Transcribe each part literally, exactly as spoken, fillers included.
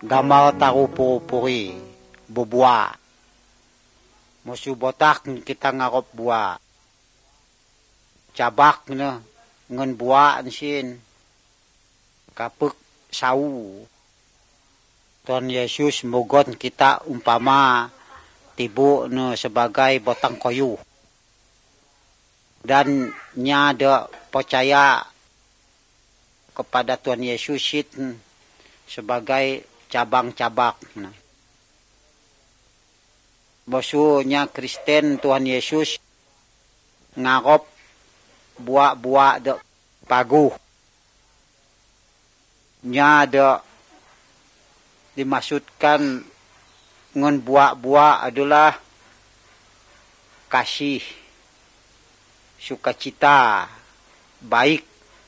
gamal tahu puri bubua musuh botak kita ngarop buah cabak ne ngen buah sin kapuk sau Tuhan Yesus mogon kita umpama tibu ne sebagai botang kayu dan nyada percaya kepada Tuhan Yesus itu sebagai cabang-cabang. Nah. Bosunya Kristen Tuhan Yesus ngarop buah-buah de paguh. Nya de dimaksudkan ngon buah-buah adalah kasih, sukacita, baik,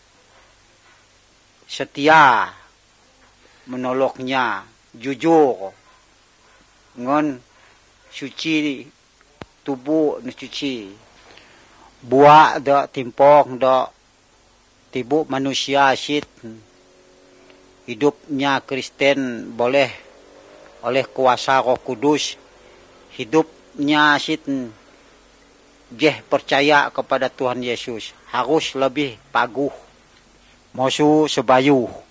setia, menoloknya, jujur, ngon suci tubuh nu suci, buah da timpong da tibu manusia sit hidupnya Kristen boleh oleh kuasa Roh Kudus hidupnya sit jeh percaya kepada Tuhan Yesus harus lebih paguh, mosu sebayu.